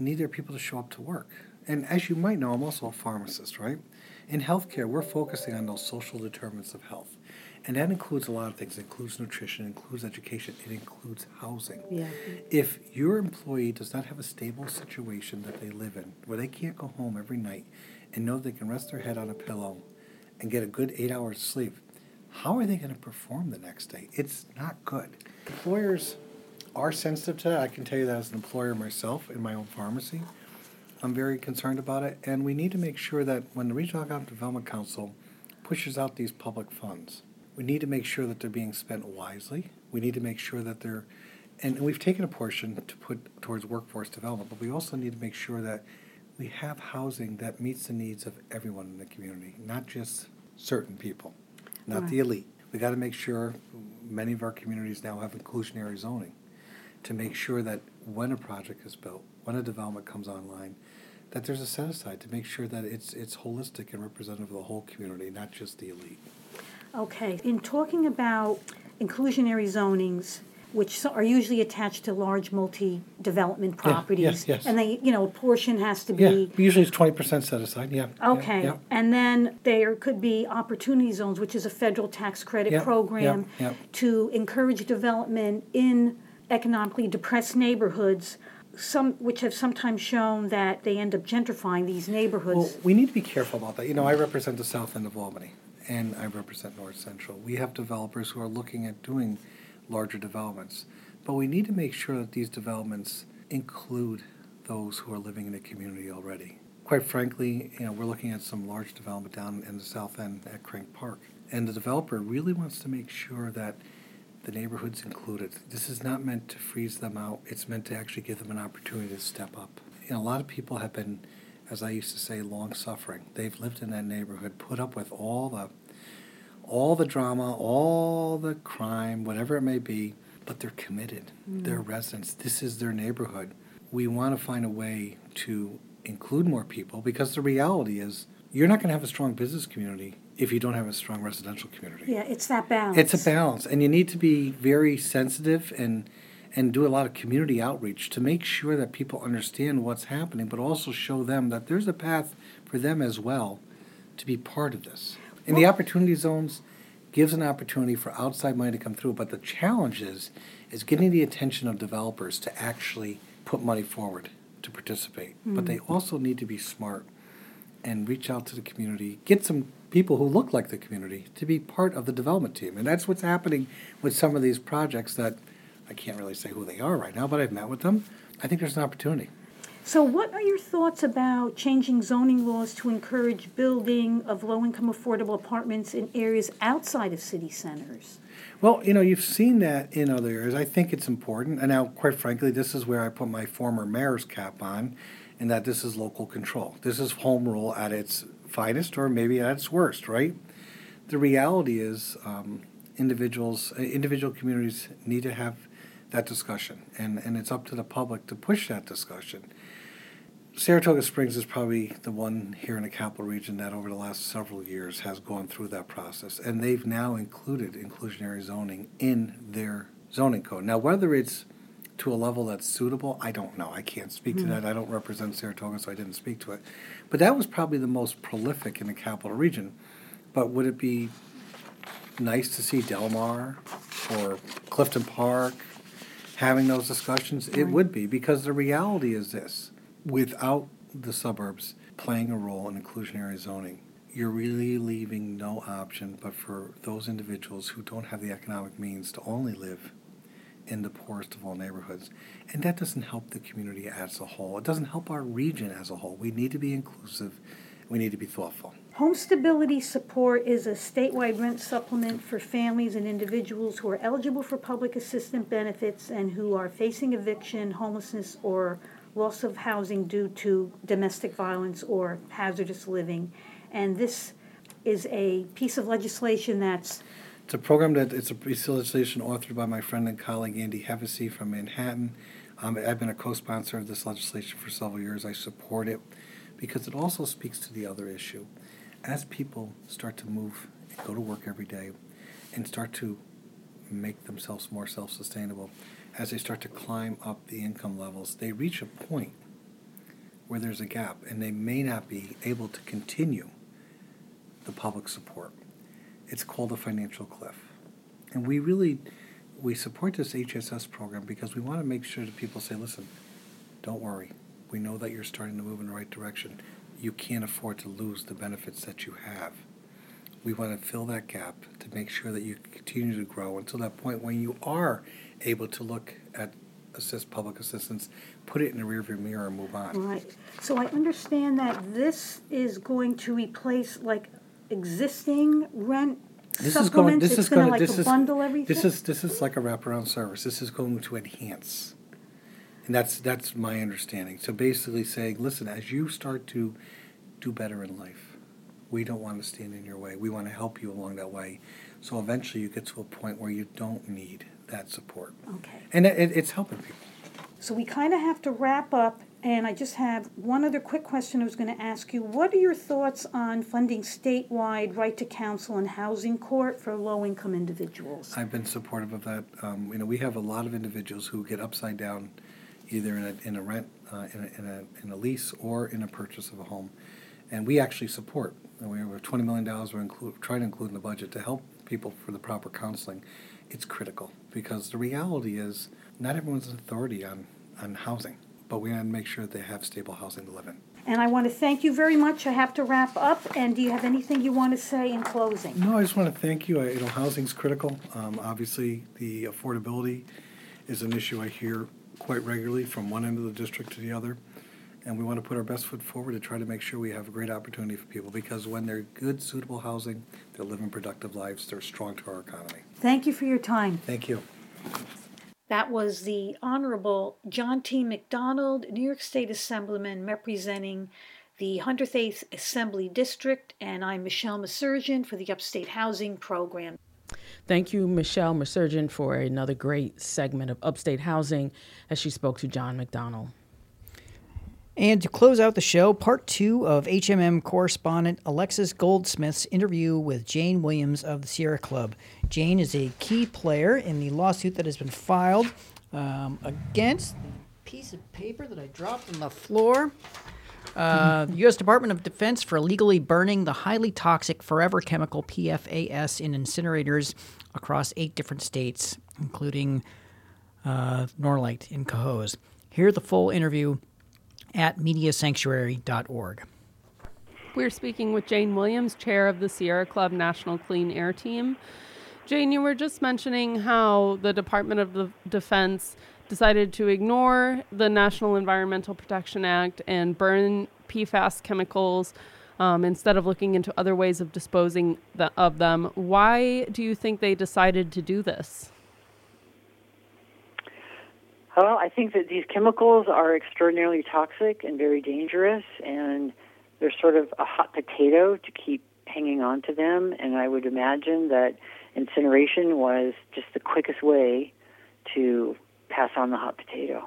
S18: need their people to show up to work. And as you might know, I'm also a pharmacist, right? In healthcare, we're focusing on those social determinants of health. And that includes a lot of things. It includes nutrition, it includes education, it includes housing.
S17: Yeah.
S18: If your employee does not have a stable situation that they live in, where they can't go home every night and know they can rest their head on a pillow and get a good eight hours of sleep, how are they going to perform the next day? It's not good. Employers are sensitive to that. I can tell you that as an employer myself in my own pharmacy. I'm very concerned about it, and we need to make sure that when the Regional Economic Development Council pushes out these public funds, we need to make sure that they're being spent wisely. We need to make sure that they're, and we've taken a portion to put towards workforce development, but we also need to make sure that we have housing that meets the needs of everyone in the community, not just certain people, not
S17: Right.
S18: the elite. We got to make sure many of our communities now have inclusionary zoning to make sure that when a project is built, when a development comes online, that there's a set aside to make sure that it's it's holistic and representative of the whole community, not just the elite.
S17: Okay, in talking about inclusionary zonings, which so- are usually attached to large multi-development
S18: Yeah,
S17: properties.
S18: yes, yes.
S17: And they, you know, a portion has to
S18: Yeah,
S17: be.
S18: usually it's twenty percent set aside, yeah. yeah,
S17: Okay,
S18: yeah.
S17: and then there could be opportunity zones, which is a federal tax credit
S18: Yep,
S17: program
S18: yep, yep.
S17: to encourage development in economically depressed neighborhoods, some which have sometimes shown that they end up gentrifying these neighborhoods.
S18: Well, we need to be careful about that. You know, I represent the south end of Albany, and I represent North Central. We have developers who are looking at doing larger developments, but we need to make sure that these developments include those who are living in the community already. Quite frankly, you know, we're looking at some large development down in the south end at Crank Park, and the developer really wants to make sure that the neighborhood's included. This is not meant to freeze them out. It's meant to actually give them an opportunity to step up. You know, a lot of people have been, as I used to say, long suffering. They've lived in that neighborhood, put up with all the all the drama, all the crime, whatever it may be, but they're committed.
S17: Mm.
S18: They're residents. This is their neighborhood. We want to find a way to include more people, because the reality is you're not going to have a strong business community if you don't have a strong residential community.
S17: Yeah, it's that balance.
S18: It's a balance, and you need to be very sensitive and and do a lot of community outreach to make sure that people understand what's happening, but also show them that there's a path for them as well to be part of this. And the opportunity zones gives an opportunity for outside money to come through, but the challenge is, is getting the attention of developers to actually put money forward to participate. But
S17: Mm.
S18: they also need to be smart and reach out to the community, get some people who look like the community to be part of the development team. And that's what's happening with some of these projects that I can't really say who they are right now, but I've met with them. I think there's an opportunity.
S17: So what are your thoughts about changing zoning laws to encourage building of low-income affordable apartments in areas outside of city centers?
S18: Well, you know, you've seen that in other areas. I think it's important. And now, quite frankly, this is where I put my former mayor's cap on, in that this is local control. This is home rule at its finest, or maybe at its worst, right? The reality is um, individuals, uh, individual communities need to have that discussion, and, and it's up to the public to push that discussion. Saratoga Springs is probably the one here in the capital region that over the last several years has gone through that process, and they've now included inclusionary zoning in their zoning code. Now, whether it's to a level that's suitable, I don't know. I can't speak to
S17: Mm.
S18: that. I don't represent Saratoga, so I didn't speak to it. But that was probably the most prolific in the capital region. But would it be nice to see Del Mar or Clifton Park having those discussions? It
S17: Right.
S18: would be, because the reality is this. Without the suburbs playing a role in inclusionary zoning, you're really leaving no option but for those individuals who don't have the economic means to only live in the poorest of all neighborhoods. And that doesn't help the community as a whole. It doesn't help our region as a whole. We need to be inclusive. We need to be thoughtful.
S17: Home stability support is a statewide rent supplement for families and individuals who are eligible for public assistance benefits and who are facing eviction, homelessness, or loss of housing due to domestic violence or hazardous living. And this is a piece of legislation that's
S18: It's a program that, it's a piece of legislation authored by my friend and colleague Andy Hevesy from Manhattan. Um, I've been a co-sponsor of this legislation for several years. I support it because it also speaks to the other issue. As people start to move and go to work every day and start to make themselves more self-sustainable, as they start to climb up the income levels, they reach a point where there's a gap, and they may not be able to continue the public support. It's called a financial cliff. And we really, we support this H S S program because we want to make sure that people say, listen, don't worry. We know that you're starting to move in the right direction. You can't afford to lose the benefits that you have. We want to fill that gap to make sure that you continue to grow until that point when you are able to look at assist public assistance, put it in the rearview mirror and move on.
S17: Right. So I understand that this is going to replace like existing rent
S18: This
S17: supplements.
S18: is going. This
S17: it's
S18: is
S17: going
S18: going.
S17: to like
S18: This is
S17: bundle everything.
S18: This is this is like a wraparound service. This is going to enhance, and that's that's my understanding. So basically, saying, listen, as you start to do better in life, we don't want to stand in your way. We want to help you along that way. So eventually, you get to a point where you don't need that support.
S17: Okay.
S18: And it, it, it's helping people.
S17: So we kind of have to wrap up, and I just have one other quick question I was going to ask you. What are your thoughts on funding statewide right to counsel and housing court for low-income individuals?
S18: I've been supportive of that. Um, you know, we have a lot of individuals who get upside down, either in a in a rent, uh, in a in a in a lease, or in a purchase of a home, and we actually support. And we have twenty million dollars we're include, trying to include in the budget to help people for the proper counseling. It's critical because the reality is not everyone's an authority on, on housing, but we want to make sure that they have stable housing to live in.
S17: And I want to thank you very much. I have to wrap up, and do you have anything you want to say in closing?
S18: No, I just want to thank you. I, you know, housing's critical. Um, obviously, the affordability is an issue I hear quite regularly from one end of the district to the other. And we want to put our best foot forward to try to make sure we have a great opportunity for people, because when they're good, suitable housing, they're living productive lives, they're strong to our economy.
S17: Thank you for your time.
S18: Thank you.
S17: That was the Honorable John T. McDonald, New York State Assemblyman representing the one hundred eighth Assembly District, and I'm Michelle Masurgeon for the Upstate Housing Program.
S1: Thank you, Michelle Masurgeon, for another great segment of Upstate Housing as she spoke to John McDonald.
S2: And to close out the show, part two of H M M correspondent Alexis Goldsmith's interview with Jane Williams of the Sierra Club. Jane is a key player in the lawsuit that has been filed um, against the piece of paper that I dropped on the floor. Uh, the U S Department of Defense for illegally burning the highly toxic forever chemical P F A S in incinerators across eight different states, including uh, Norlite in Cohoes. Hear the full interview at media sanctuary dot org.
S19: We're speaking with Jane Williams, chair of the Sierra Club National Clean Air Team. Jane, you were just mentioning how the Department of the Defense decided to ignore the National Environmental Protection Act and burn P FAS chemicals um, instead of looking into other ways of disposing the, of them. Why do you think they decided to do this?
S20: Well, I think that these chemicals are extraordinarily toxic and very dangerous, and they're sort of a hot potato to keep hanging on to them, and I would imagine that incineration was just the quickest way to pass on the hot potato.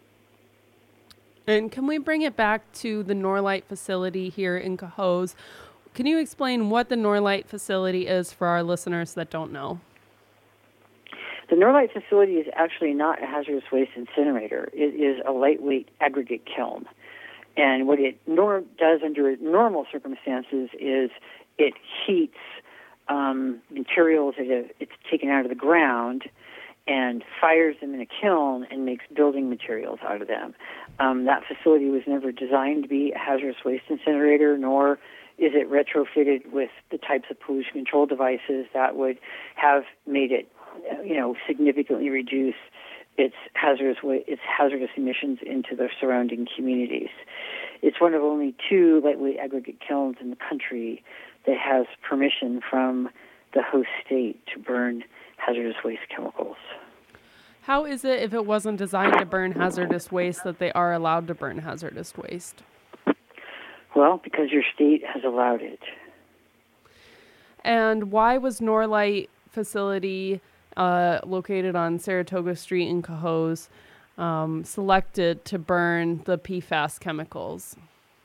S19: And can we bring it back to the Norlite facility here in Cohoes? Can you explain what the Norlite facility is for our listeners that don't know?
S20: The Norlite facility is actually not a hazardous waste incinerator. It is a lightweight aggregate kiln. And what it nor- does under normal circumstances is it heats um, materials that have, it's taken out of the ground and fires them in a kiln and makes building materials out of them. Um, that facility was never designed to be a hazardous waste incinerator, nor is it retrofitted with the types of pollution control devices that would have made it, you know, significantly reduce its hazardous its hazardous emissions into the surrounding communities. It's one of only two lightweight aggregate kilns in the country that has permission from the host state to burn hazardous waste chemicals.
S19: How is it, if it wasn't designed to burn hazardous waste, that they are allowed to burn hazardous waste?
S20: Well, because your state has allowed it.
S19: And why was Norlite facility uh, located on Saratoga Street in Cohoes um, selected to burn the P FAS chemicals?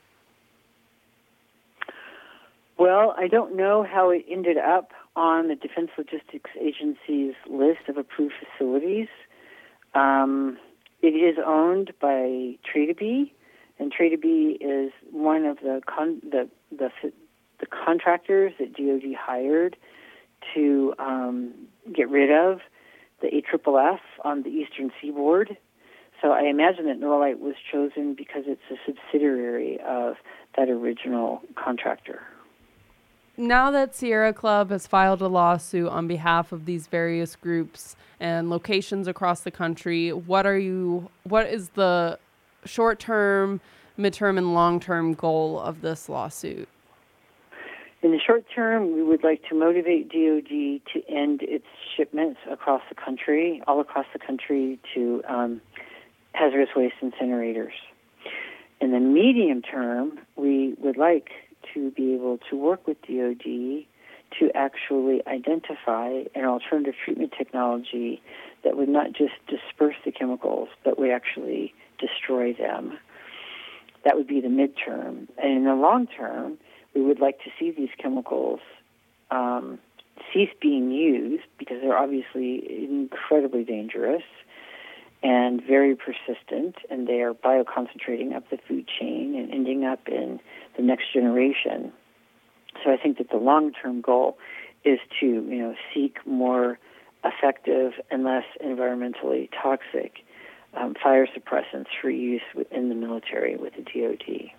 S20: Well, I don't know how it ended up on the Defense Logistics Agency's list of approved facilities. Um, it is owned by Tradabee, And Trade B is one of the con- the, the the contractors that D O D hired to um, get rid of the A F F F on the eastern seaboard. So I imagine that Norlite was chosen because it's a subsidiary of that original contractor.
S19: Now that Sierra Club has filed a lawsuit on behalf of these various groups and locations across the country, what are you? What is the short-term, mid-term, and long-term goal of this lawsuit?
S20: In the short term, we would like to motivate D O D to end its shipments across the country, all across the country, to um, hazardous waste incinerators. In the medium term, we would like to be able to work with D O D to actually identify an alternative treatment technology that would not just disperse the chemicals, but would actually destroy them. That would be the midterm. And in the long term, we would like to see these chemicals um, cease being used because they're obviously incredibly dangerous and very persistent, and they are bioconcentrating up the food chain and ending up in the next generation. So I think that the long-term goal is to, you know, seek more effective and less environmentally toxic um, fire suppressants for use in the military with the D O D.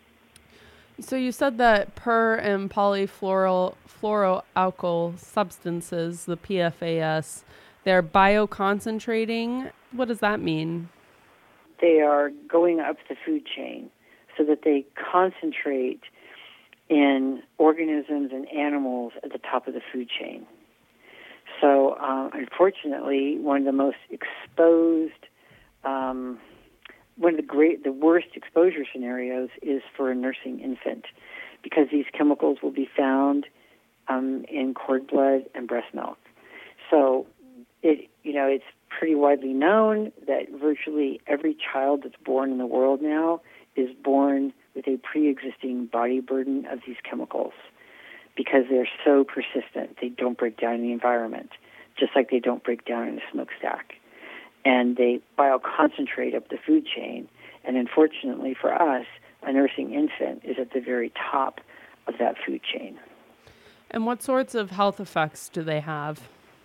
S19: So you said that per and polyfluoroalkyl substances, the P F A S, they're bioconcentrating. What does that mean?
S20: They are going up the food chain so that they concentrate in organisms and animals at the top of the food chain. So, uh, unfortunately, one of the most exposed, um, one of the great, the worst exposure scenarios is for a nursing infant, because these chemicals will be found um, in cord blood and breast milk. So, it you know it's pretty widely known that virtually every child that's born in the world now is born with a pre-existing body burden of these chemicals because they're so persistent. They don't break down in the environment, just like they don't break down in a smokestack. And they bioconcentrate up the food chain. And unfortunately for us, a nursing infant is at the very top of that food chain.
S19: And what sorts of health effects do they have?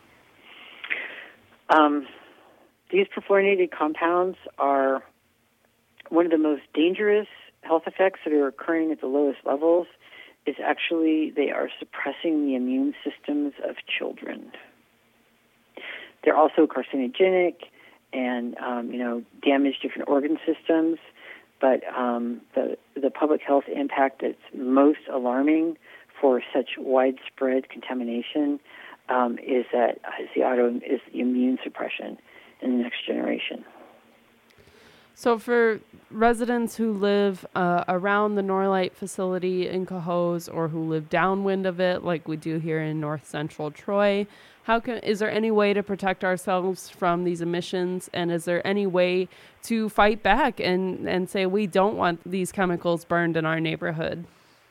S20: Um, these perfluorinated compounds are one of the most dangerous health effects that are occurring at the lowest levels is actually they are suppressing the immune systems of children. They're also carcinogenic and, um, you know, damage different organ systems. But um, the, the public health impact that's most alarming for such widespread contamination um, is that is the auto is the immune suppression in the next generation.
S19: So for residents who live uh, around the Norlite facility in Cohoes or who live downwind of it, like we do here in north central Troy, how can is there any way to protect ourselves from these emissions? And is there any way to fight back and, and say we don't want these chemicals burned in our neighborhood?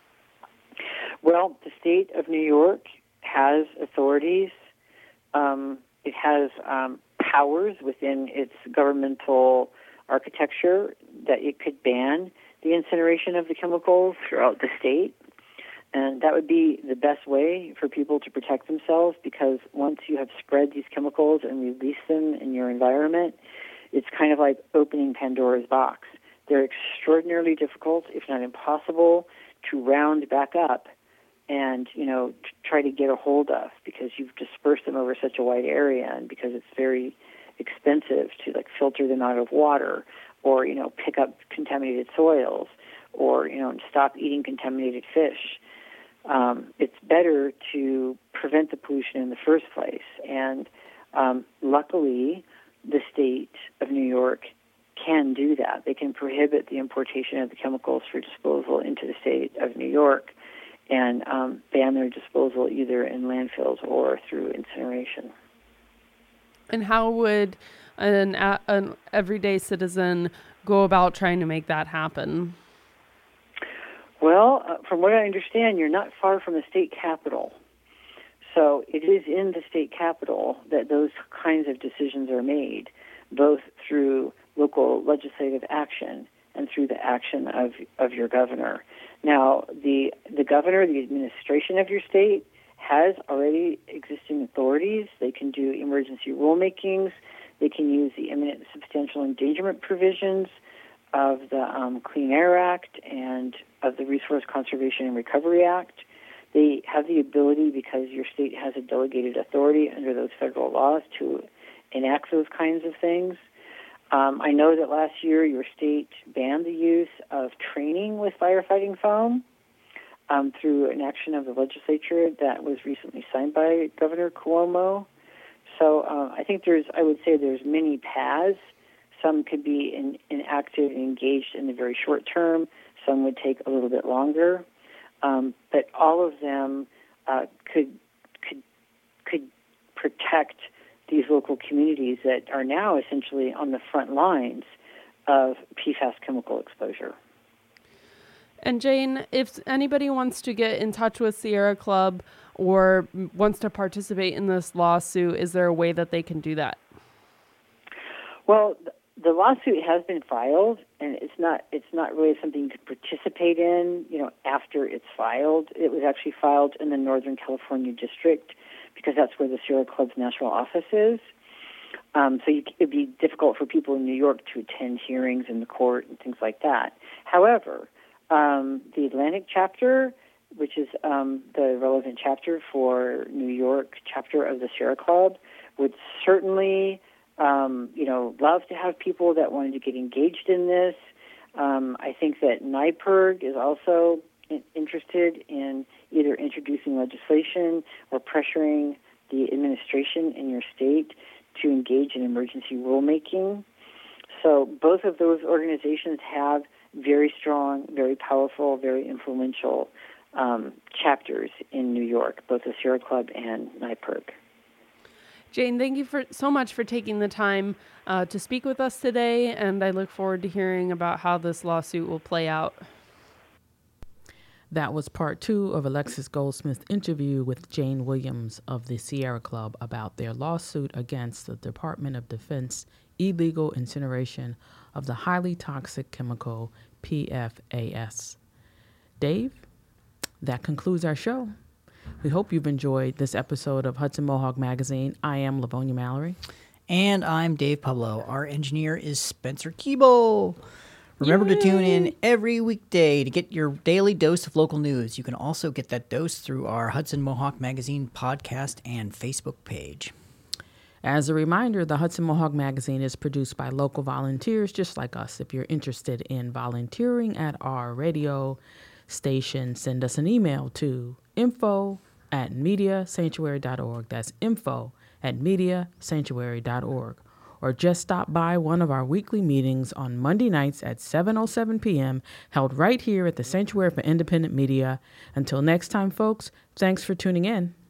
S20: Well, the state of New York has authorities. Um, it has um, powers within its governmental architecture that it could ban the incineration of the chemicals throughout the state. And that would be the best way for people to protect themselves, because once you have spread these chemicals and release them in your environment, it's kind of like opening Pandora's box. They're extraordinarily difficult, if not impossible, to round back up and, you know, t- try to get a hold of, because you've dispersed them over such a wide area and because it's very expensive to like filter them out of water or, you know, pick up contaminated soils or, you know, stop eating contaminated fish. Um, it's better to prevent the pollution in the first place. And um, luckily, the state of New York can do that. They can prohibit the importation of the chemicals for disposal into the state of New York and um, ban their disposal either in landfills or through incineration.
S19: And how would an, an everyday citizen go about trying to make that happen?
S20: Well, uh, from what I understand, you're not far from the state capitol. So it is in the state capitol that those kinds of decisions are made, both through local legislative action and through the action of of your governor. Now, the the governor, the administration of your state, has already existing authorities. They can do emergency rulemakings. They can use the imminent substantial endangerment provisions of the um, Clean Air Act and of the Resource Conservation and Recovery Act. They have the ability, because your state has a delegated authority under those federal laws, to enact those kinds of things. Um, I know that last year your state banned the use of training with firefighting foam um, through an action of the legislature that was recently signed by Governor Cuomo. So uh, I think there's, I would say there's many paths. Some could be in, enacted and engaged in the very short term. Some would take a little bit longer. Um, but all of them uh, could could could protect these local communities that are now essentially on the front lines of P FAS chemical exposure.
S19: And Jane, if anybody wants to get in touch with Sierra Club or wants to participate in this lawsuit, is there a way that they can do that?
S20: Well, the lawsuit has been filed, and it's not it's not really something you could participate in, you know, after it's filed. It was actually filed in the Northern California District, because that's where the Sierra Club's national office is. Um, so you, it'd be difficult for people in New York to attend hearings in the court and things like that. However, um, the Atlantic chapter, which is um, the relevant chapter for New York chapter of the Sierra Club, would certainly, um, you know, love to have people that wanted to get engaged in this. Um, I think that NYPIRG is also interested in either introducing legislation or pressuring the administration in your state to engage in emergency rulemaking. So both of those organizations have very strong, very powerful, very influential um, chapters in New York, both the Sierra Club and NYPIRG.
S19: Jane, thank you for so much for taking the time uh, to speak with us today, and I look forward to hearing about how this lawsuit will play out.
S1: That was part two of Alexis Goldsmith's interview with Jane Williams of the Sierra Club about their lawsuit against the Department of Defense illegal incineration of the highly toxic chemical P F A S. Dave, that concludes our show. We hope you've enjoyed this episode of Hudson Mohawk Magazine. I am Livonia Mallory.
S2: And I'm Dave Pablo. Our engineer is Spencer Keeble. Remember Yay! to tune in every weekday to get your daily dose of local news. You can also get that dose through our Hudson Mohawk Magazine podcast and Facebook page.
S1: As a reminder, the Hudson Mohawk Magazine is produced by local volunteers just like us. If you're interested in volunteering at our radio station, send us an email to info at media sanctuary dot org. That's info at media sanctuary dot org. Or just stop by one of our weekly meetings on Monday nights at seven oh seven p.m., held right here at the Sanctuary for Independent Media. Until next time, folks, thanks for tuning in.